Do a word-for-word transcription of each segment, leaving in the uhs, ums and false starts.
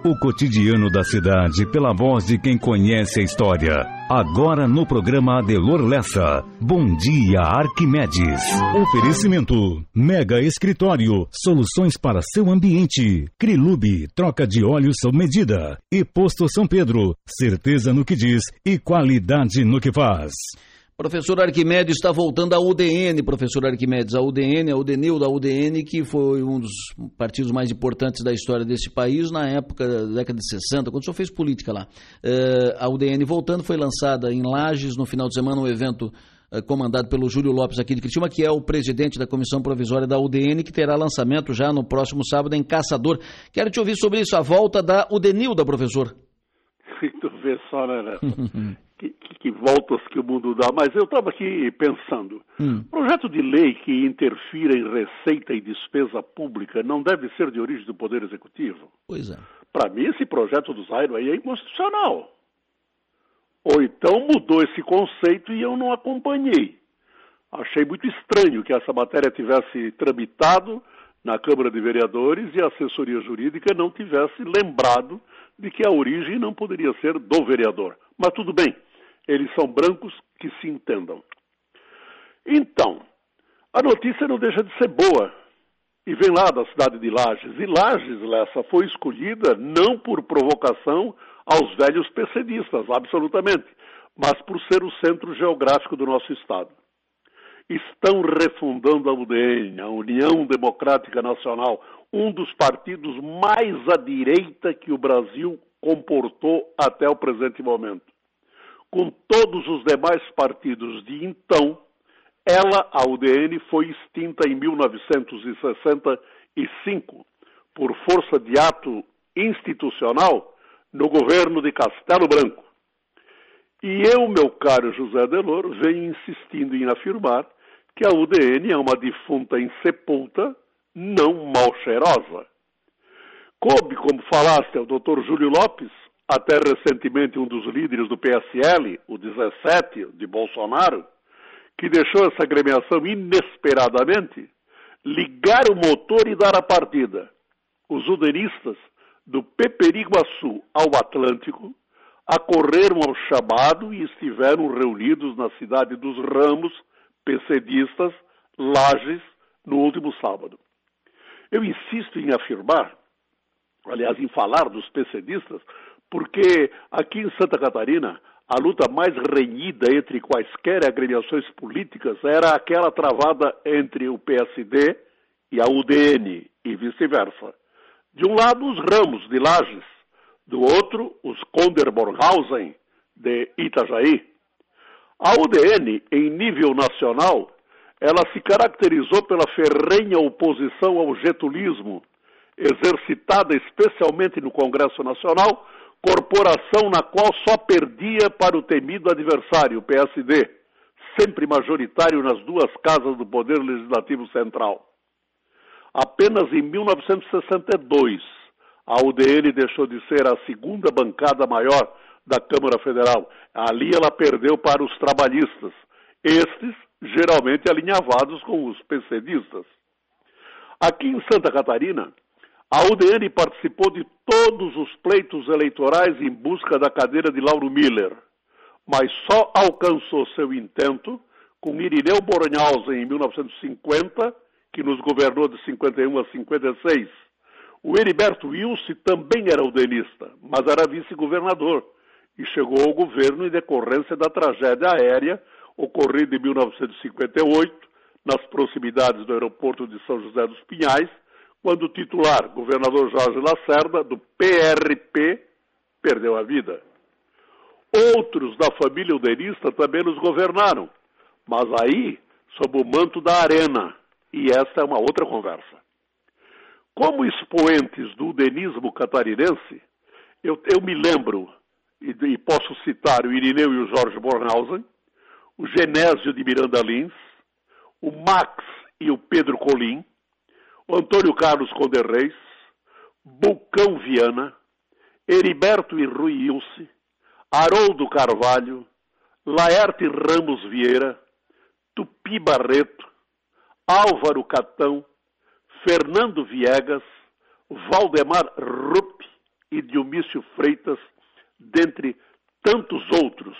O cotidiano da cidade pela voz de quem conhece a história. Agora no programa Adelor Lessa. Bom dia, Arquimedes. Oferecimento. Mega Escritório. Soluções para seu ambiente. Crilube. Troca de óleo sob medida. E Posto São Pedro. Certeza no que diz e qualidade no que faz. Professor Arquimedes está voltando à U D N, professor Arquimedes. A U D N, a UDNIL da U D N, que foi um dos partidos mais importantes da história desse país na época da década de sessenta, quando o senhor fez política lá. Uh, a U D N voltando, foi lançada em Lages no final de semana, um evento uh, comandado pelo Júlio Lopes aqui de Criciúma, que é o presidente da Comissão Provisória da U D N, que terá lançamento já no próximo sábado em Caçador. Quero te ouvir sobre isso, a volta da UDNIL, da professor. Tu vê só, né? Que, que, que voltas que o mundo dá, mas eu estava aqui pensando, hum. projeto de lei que interfira em receita e despesa pública não deve ser de origem do Poder Executivo? Pois é. Para mim, esse projeto do Zairo aí é inconstitucional. Ou então mudou esse conceito e eu não acompanhei. Achei muito estranho que essa matéria tivesse tramitado na Câmara de Vereadores e a assessoria jurídica não tivesse lembrado de que a origem não poderia ser do vereador. Mas tudo bem, eles são brancos, que se entendam. Então, a notícia não deixa de ser boa. E vem lá da cidade de Lages. E Lages, Lessa, foi escolhida não por provocação aos velhos PCDistas, absolutamente, mas por ser o centro geográfico do nosso estado. Estão refundando a U D N, a União Democrática Nacional, um dos partidos mais à direita que o Brasil comportou até o presente momento. Com todos os demais partidos de então, ela, a U D N, foi extinta em mil novecentos e sessenta e cinco, por força de ato institucional, no governo de Castelo Branco. E eu, meu caro José Delor, venho insistindo em afirmar que a U D N é uma defunta insepulta, não mal cheirosa. Coube, como falaste, ao doutor Júlio Lopes, até recentemente um dos líderes do P S L, o dezessete, de Bolsonaro, que deixou essa agremiação inesperadamente, ligar o motor e dar a partida. Os udenistas, do Peperiguaçu ao Atlântico, acorreram ao chamado e estiveram reunidos na cidade dos Ramos, PCDistas, Lages, no último sábado. Eu insisto em afirmar, aliás, em falar dos PCDistas, porque aqui em Santa Catarina, a luta mais renhida entre quaisquer agremiações políticas era aquela travada entre o P S D e a U D N, e vice-versa. De um lado, os Ramos, de Lages, do outro, os Konderbornhausen, de Itajaí. A U D N, em nível nacional, ela se caracterizou pela ferrenha oposição ao getulismo, exercitada especialmente no Congresso Nacional, corporação na qual só perdia para o temido adversário, o P S D, sempre majoritário nas duas casas do Poder Legislativo Central. Apenas em mil novecentos e sessenta e dois, a U D N deixou de ser a segunda bancada maior da Câmara Federal. Ali ela perdeu para os trabalhistas, estes geralmente alinhavados com os PCDistas. Aqui em Santa Catarina, a U D N participou de todos os pleitos eleitorais em busca da cadeira de Lauro Miller, mas só alcançou seu intento com Irineu Bornhausen em mil novecentos e cinquenta, que nos governou de cinquenta e um a cinquenta e seis. O Heriberto Wilson também era udenista, mas era vice-governador e chegou ao governo em decorrência da tragédia aérea ocorrida em mil novecentos e cinquenta e oito, nas proximidades do aeroporto de São José dos Pinhais, quando o titular, governador Jorge Lacerda, do P R P, perdeu a vida. Outros da família udenista também nos governaram, mas aí sob o manto da Arena, e essa é uma outra conversa. Como expoentes do udenismo catarinense, eu, eu me lembro, e, e posso citar o Irineu e o Jorge Bornhausen, o Genésio de Miranda Lins, o Max e o Pedro Colim, o Antônio Carlos Conder Reis, Bulcão Viana, Heriberto e Rui Ilse, Haroldo Carvalho, Laerte Ramos Vieira, Tupi Barreto, Álvaro Catão, Fernando Viegas, Valdemar Rupp e Dionísio Freitas, dentre tantos outros.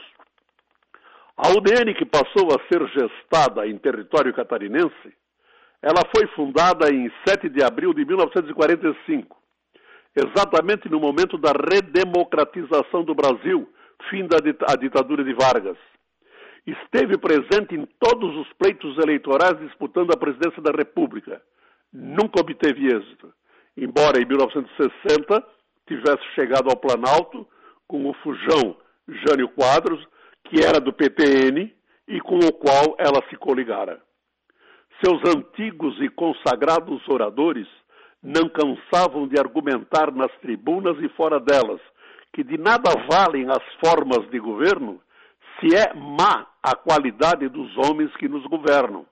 A U D N, que passou a ser gestada em território catarinense, ela foi fundada em sete de abril de mil novecentos e quarenta e cinco, exatamente no momento da redemocratização do Brasil, fim da ditadura de Vargas. Esteve presente em todos os pleitos eleitorais disputando a presidência da República. Nunca obteve êxito, embora em mil novecentos e sessenta tivesse chegado ao Planalto com o fujão Jânio Quadros, que era do P T N e com o qual ela se coligara. Seus antigos e consagrados oradores não cansavam de argumentar nas tribunas e fora delas que de nada valem as formas de governo se é má a qualidade dos homens que nos governam.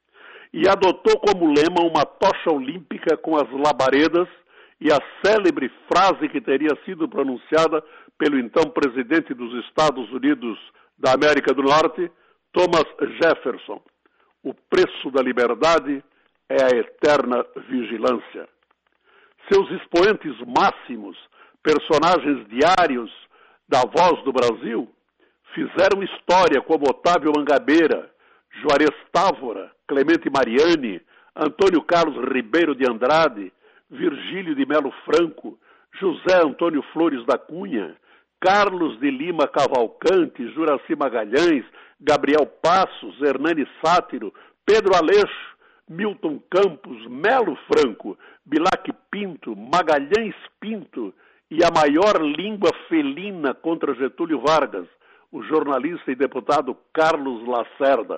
E adotou como lema uma tocha olímpica com as labaredas e a célebre frase que teria sido pronunciada pelo então presidente dos Estados Unidos da América do Norte, Thomas Jefferson: o preço da liberdade é a eterna vigilância. Seus expoentes máximos, personagens diários da Voz do Brasil, fizeram história como Otávio Mangabeira, Juarez Távora, Clemente Mariani, Antônio Carlos Ribeiro de Andrade, Virgílio de Melo Franco, José Antônio Flores da Cunha, Carlos de Lima Cavalcante, Juraci Magalhães, Gabriel Passos, Hernani Sátiro, Pedro Aleixo, Milton Campos, Melo Franco, Bilac Pinto, Magalhães Pinto e a maior língua felina contra Getúlio Vargas, o jornalista e deputado Carlos Lacerda.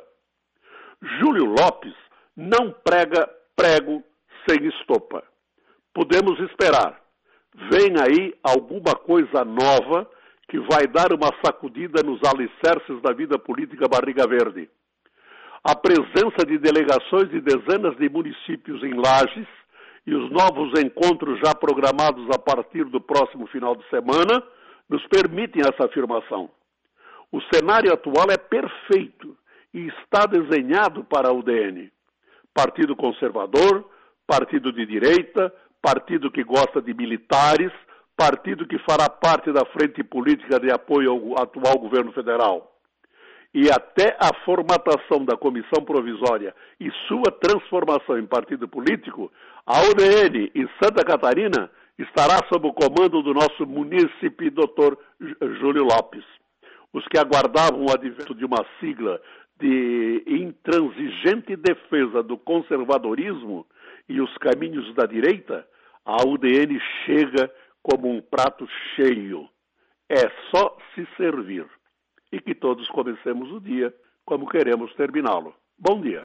Júlio Lopes não prega prego sem estopa. Podemos esperar. Vem aí alguma coisa nova que vai dar uma sacudida nos alicerces da vida política barriga verde. A presença de delegações de dezenas de municípios em Lages e os novos encontros já programados a partir do próximo final de semana nos permitem essa afirmação. O cenário atual é perfeito e está desenhado para a U D N. Partido conservador, partido de direita, partido que gosta de militares, partido que fará parte da frente política de apoio ao atual governo federal. E até a formatação da comissão provisória e sua transformação em partido político, a U D N em Santa Catarina estará sob o comando do nosso munícipe, doutor Júlio Lopes. Os que aguardavam o advento de uma sigla de intransigente defesa do conservadorismo e os caminhos da direita, a U D N chega como um prato cheio. É só se servir. E que todos comecemos o dia como queremos terminá-lo. Bom dia.